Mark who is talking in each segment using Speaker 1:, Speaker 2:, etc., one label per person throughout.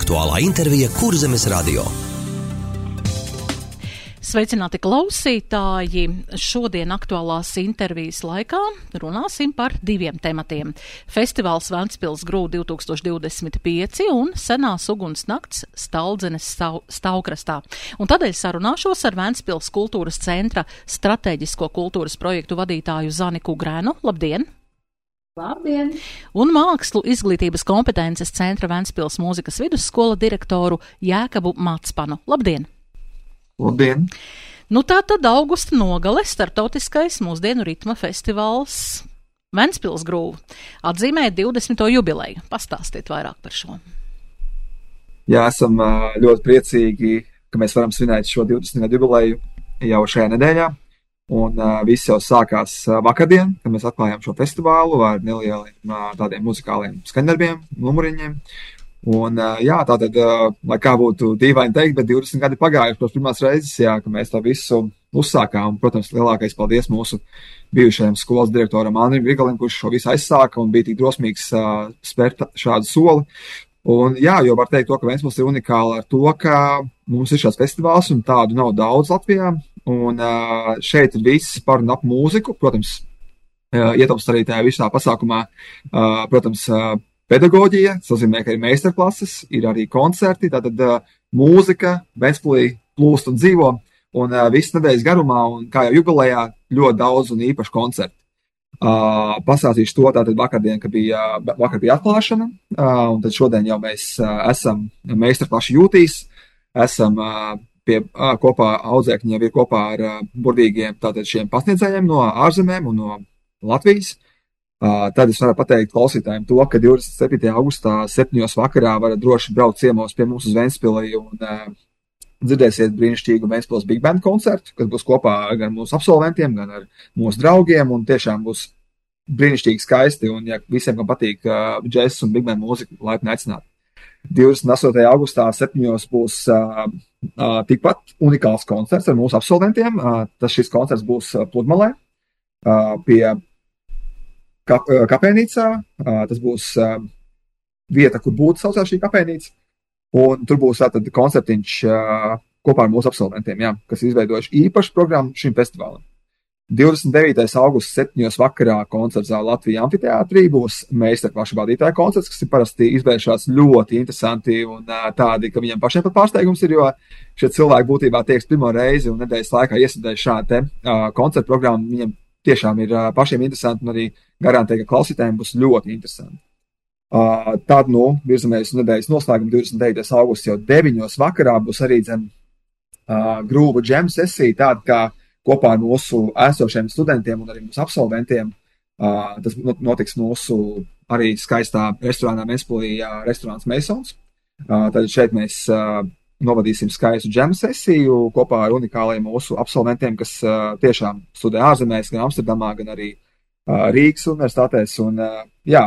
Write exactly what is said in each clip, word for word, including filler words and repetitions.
Speaker 1: Aktuālā intervija Kurzemes radio.
Speaker 2: Sveicināti klausītāji! Šodien aktuālās intervijas laikā runāsim par diviem tematiem. Festivāls Ventspils Grūva divtūkstoš divdesmit pieci un senās uguns nakts Staldzenes Stāvkrastā. Un tādēļ sarunāšos ar Ventspils kultūras centra strateģisko kultūras projektu vadītāju Zaniku Grēnu. Labdien!
Speaker 3: Labdien!
Speaker 2: Un mākslu izglītības kompetences centra Ventspils mūzikas vidusskola direktoru Jēkabu Matspanu. Labdien!
Speaker 4: Labdien!
Speaker 2: Nu tā tad augusta nogale starptautiskais mūsdienu ritma festivāls Ventspils Grūva atzīmē divdesmito jubileju. Pastāstiet vairāk par šo.
Speaker 4: Jā, esam ļoti priecīgi, ka mēs varam svinēt šo divdesmito jubileju jau šajā nedēļā. Un uh, viss jau sākās uh, vakardien, kad mēs atklājām šo festivālu ar nelieliem uh, tādiem muzikāliem skaņdarbiem, numuriņiem. Un, uh, jā, tātad, uh, lai kā būtu dīvaini teikt, bet divdesmit gadi pagājuši pēc pirmās reizes, jā, ka mēs to visu uzsākām. Protams, lielākais paldies mūsu bijušajam skolas direktoram Andrim Grigalim, kurš šo visu aizsāka un bija tik drosmīgs uh, spērt šādu soli. Un jā, jo var teikt to, ka Ventspils ir unikāla ar to, ka mums ir šāds festivāls un tādu nav daudz Latvijā. Un uh, šeit ir viss par un ap mūziku, protams, uh, ietilpst arī tajā visā pasākumā, uh, protams, uh, pedagoģija, tas nozīmē, ka ir meistarklases, ir arī koncerti, tātad uh, mūzika Ventspilī plūst un dzīvo, un uh, viss nedēļas garumā, un kā jau jubilejā, ļoti daudz un īpaši koncerti. Uh, pasāstīšu to, tātad vakardien, ka bija, vakar bija atklāšana, uh, un tad šodien jau mēs uh, esam meistarklašu jūtīs, esam uh, pie, uh, kopā audzēkņi jau ir kopā ar uh, burvīgiem tātad šiem pasniedzējiem no ārzemēm un no Latvijas. Uh, tad es varu pateikt klausītājiem to, ka divdesmit septītajā augustā septiņos vakarā varat droši braukt ciemos pie mums uz Ventspili un uh, dzirdēsiet brīnišķīgu Ventspils Big Band koncertu, kas būs kopā gan mūsu absolventiem, gan ar mūsu draugiem, un tiešām būs brīnišķīgi skaisti, un ja visiem, kam patīk uh, džess un Big Band mūzika, laipni aicināt. divdesmit astotajā augustā septiņos būs uh, uh, tikpat unikāls koncerts ar mūsu absolventiem. Uh, tas šis koncerts būs uh, Pludmalē uh, pie kap, uh, kapēnīcā. Uh, tas būs uh, vieta, kur būtu saucās šī kapēnīca. Un tur būs tātad koncertiņš uh, kopā ar mūsu absolventiem, jā, kas izveidojuši īpašu programmu šim festivālam. divdesmit devītais augusts septiņos vakarā koncerts Latvijas amfiteātrī būs meistarklašu vadītāja koncerts, kas ir parasti izvēršās ļoti interesanti un uh, tādi, ka viņiem pašiem pat pārsteigums ir, jo šie cilvēki būtībā tieks pirmo reizi un nedēļas laikā iesadējuši šādu te uh, koncertu programmu. Viņiem tiešām ir uh, pašiem interesanti un arī garantēja, ka klausītājiem būs ļoti interesanti. Uh, tad, nu, virzamies nedēļas noslēgumu divdesmit devītais augusts jau deviņos vakarā būs arī zem uh, Grūva džem sesija, tāda kā kopā ar mūsu esošiem studentiem un arī mūsu absolventiem. Uh, tas notiks mūsu arī skaistā restorānā Ventspilī, uh, restorāns Masons. Uh, tad šeit mēs uh, novadīsim skaistu džem sesiju kopā ar unikālajiem mūsu absolventiem, kas uh, tiešām studē ārzemēs, gan Amsterdamā, gan arī uh, Rīgas universitātēs. Un, uh, jā,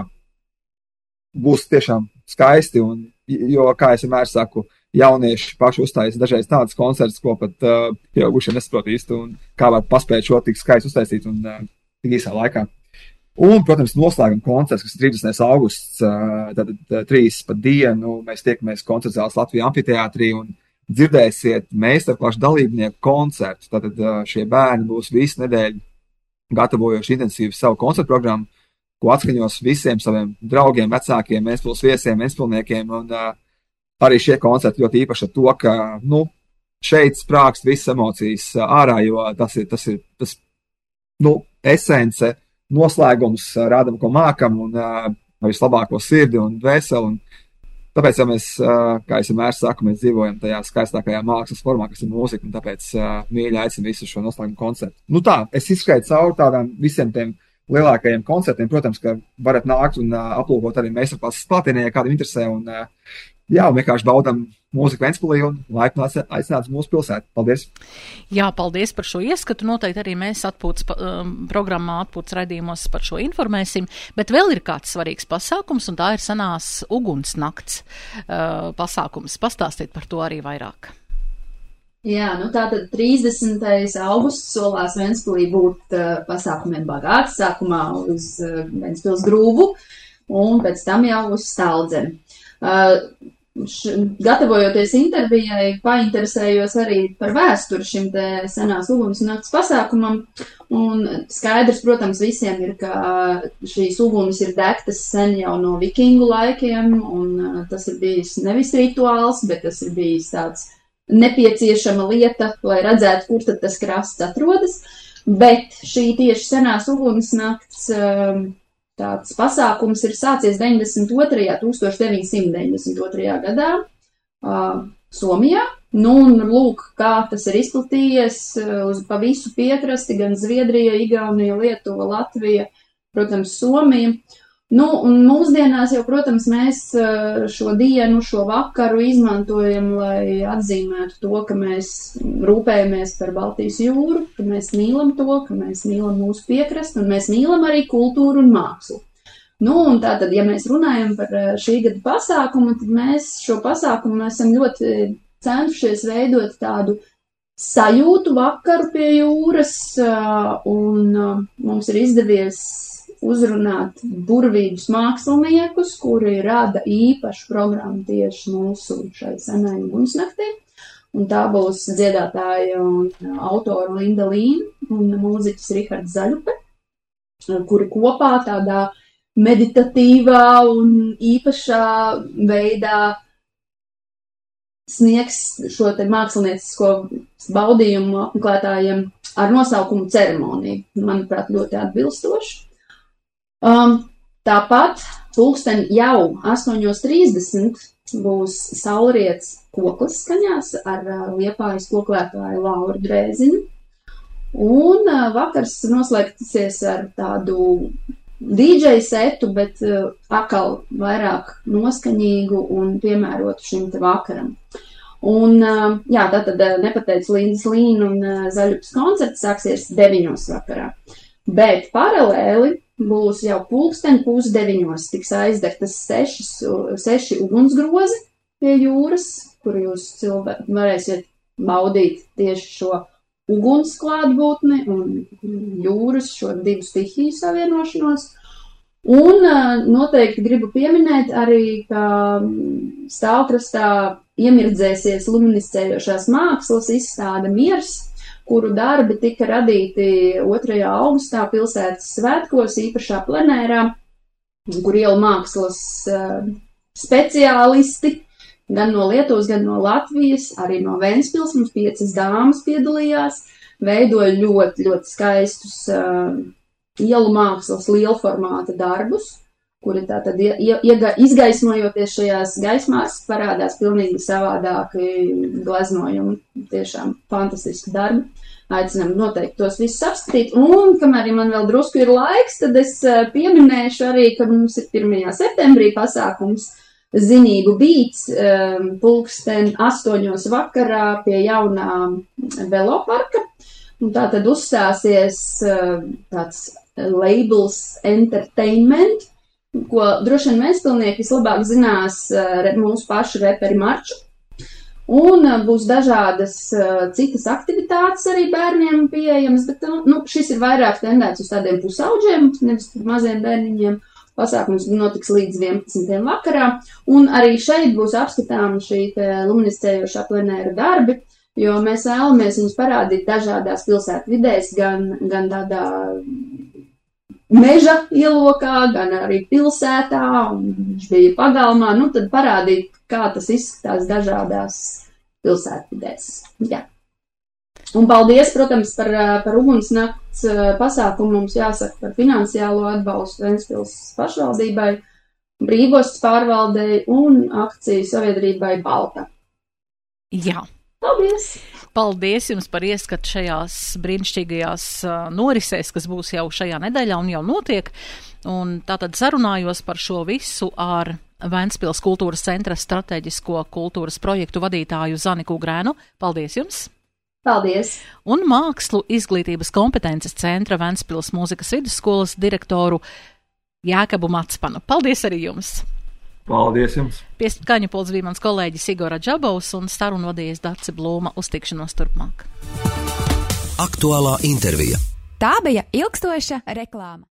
Speaker 4: būs tiešām skaisti, un, jo, kā es vienmēr saku, jaunieši paši uzstājas dažreiz tādas koncerts, ko pat uh, pieaugušie nesaprot īsti, un kā var paspēt šo tik skaisti uztaisīt un uh, tik īsā laikā. Un, protams, noslēguma koncerts, kas ir trīsdesmitais augusts, uh, tad uh, trīs pa dienu, mēs tiekamies koncertzāles Latvijas amfiteātrī un dzirdēsiet meistarklašu dalībnieku koncertu. Tātad uh, šie bērni būs visu nedēļu gatavojuši intensīvi savu koncertu programmu, ko atskaņos visiem saviem draugiem, vecākiem, Ventspils viesiem, Ventspilniekiem, un uh, arī šie koncerti ļoti īpaši ar to, ka, nu, šeit sprākst visas emocijas ārā, jo tas ir, tas ir, tas, nu, esence, noslēgums, rādam, ko mākam, un uh, vislabāko sirdi un dvēseli, un tāpēc, ja mēs, uh, kā es vienmēr saku, mēs dzīvojam tajā skaistākajā mākslas formā, kas ir mūzika, un tāpēc uh, mīļi aicinu visu šo noslēgumu koncertu. Nu tā, es izskaitu cauri tādām visiem tiem lielākajiem koncertiem, protams, ka varat nākt un uh, aplūkot arī meistarklases klātienē, ja kādam interesē, un uh, jā, un vienkārši baudam mūziku Ventspilī un laipni aicināts mūsu pilsētu. Paldies!
Speaker 2: Jā, paldies par šo ieskatu. Noteikti arī mēs atpūtas um, programmā, atpūtas raidījumos par šo informēsim, bet vēl ir kāds svarīgs pasākums, un tā ir senās uguns nakts uh, pasākums. Pastāstiet par to arī vairāk.
Speaker 3: Jā, nu tātad trīsdesmitais augusts solās Ventspilī būt uh, pasākumiem bagāts, sākumā uz uh, Ventspils Grūvu un pēc tam jau uz Staldzeni. Uh, š, gatavojoties intervijai, painteresējos arī par vēsturi šim te senās uguns nakts pasākumam, un skaidrs, protams, visiem ir, ka šīs uguns ir degtas sen jau no vikingu laikiem, un tas ir bijis nevis rituāls, bet tas ir bijis tāds nepieciešama lieta, lai redzētu, kur tad tas krasts atrodas, bet šī tieši senās uguns nakts tāds pasākums ir sācies deviņdesmit otrajā tūkstoš deviņsimt deviņdesmit otrajā gadā uh, Somijā. Nu, un lūk, kā tas ir izplatījies uz pa visu piekrasti, gan Zviedrija, Igaunija, Lietuva, Latvija, protams, Somija. Nu, un mūsdienās jau, protams, mēs šo dienu, šo vakaru izmantojam, lai atzīmētu to, ka mēs rūpējamies par Baltijas jūru, ka mēs mīlam to, ka mēs mīlam mūsu piekrastu, un mēs mīlam arī kultūru un mākslu. Nu, un tātad, ja mēs runājam par šī gada pasākumu, tad mēs šo pasākumu esam ļoti centušies veidot tādu sajūtu vakaru pie jūras, un mums ir izdevies uzrunāt burvīgus māksliniekus, kuri rada īpašu programmu tieši mūsu šai senai ugunsnaktī. Un tā būs dziedātāja un autora Linda Līna un mūziķis Rihards Zaļupe, kuri kopā tādā meditatīvā un īpašā veidā sniegs šo te māksliniecisko baudījumu apmeklētājiem ar nosaukumu ceremonija. Manuprāt, ļoti atbilstoši. Um, tāpat pulksten jau astoņos trīsdesmit būs saulriets koklis skaņās ar uh, Liepājas koklētāju Lauru Drēziņu. Un uh, vakars noslēgsies ar tādu dīdžeju setu, bet uh, atkal vairāk noskaņīgu un piemērotu šim te vakaram. Un, uh, jā, tātad uh, nepateicu Lindas Līna un uh, Zaļupas koncerts sāksies deviņos vakarā. Bet paralēli būs jau pulksten pusdeviņos tiks aizdegtas sešas, seši ugunsgrozi pie jūras, kur jūs cilvēki varēsiet baudīt tieši šo uguns klātbūtni un jūras šo divu stihiju savienošanos. Un noteikti gribu pieminēt arī, ka stāvkrastā iemirdzēsies luminiscējošās mākslas izstāde Miers, kuru darbi tika radīti otrajā augustā pilsētas svētkos īpašā plenērā, kur ielu mākslas uh, speciālisti, gan no Lietuvas, gan no Latvijas, arī no Ventspils, mums piecas dāmas piedalījās, veidoja ļoti, ļoti skaistus uh, ielu mākslas lielformāta darbus, kuri tātad iega, izgaismojoties šajās gaismās parādās pilnīgi savādāki gleznojumi, tiešām fantastiski darbi. Aicinām noteikti tos visus apskatīt, un kamēr man vēl drusku ir laiks, tad es pieminēšu arī, ka mums ir pirmajā septembrī pasākums Zinību Beats, pulksten astoņos vakarā pie jaunā veloparka, un tā tad uzstāsies tāds labels Entertainment, ko droši vien Ventspilnieki vislabāk zinās mūsu pašu reperi Marču. Un būs dažādas citas aktivitātes arī bērniem pieejamas, bet nu, šis ir vairāk tendēts uz tādiem pusauģiem, nevis par maziem bērniņiem. Pasākums notiks līdz vienpadsmitiem vakarā, un arī šeit būs apskatāmi šī luminiscējošā plenēra darbi, jo mēs vēlamies viņus parādīt dažādās pilsētu vidēs, gan, gan tādā meža ielokā, gan arī pilsētā, un viņš bija pagalmā, nu tad parādīt, kā tas izskatās dažādās pilsētvidēs. Jā. Un paldies, protams, par, par ugunsnakts pasākumu mums jāsaka par finansiālo atbalstu Ventspils pašvaldībai, brīvostas pārvaldei un akciju sabiedrībai Balta.
Speaker 2: Jā.
Speaker 3: Paldies!
Speaker 2: Paldies jums par ieskatu šajās brīnišķīgajās norisēs, kas būs jau šajā nedēļā un jau notiek. Un tātad sarunājos par šo visu ar Ventspils kultūras centra strateģisko kultūras projektu vadītāju Zaniku Grēnu. Paldies jums!
Speaker 3: Paldies!
Speaker 2: Un mākslu izglītības kompetences centra Ventspils mūzikas vidusskolas direktoru Jēkabu Matspanu. Paldies arī jums!
Speaker 4: Paldies jums!
Speaker 2: Pie skaņu pults bija mans kolēģis Igora Džabovs un sarunu vadījies Dace Blūma. Uz tikšanos turpmāk.
Speaker 1: Aktuālā intervija.
Speaker 5: Tā bija ilgstoša reklāma.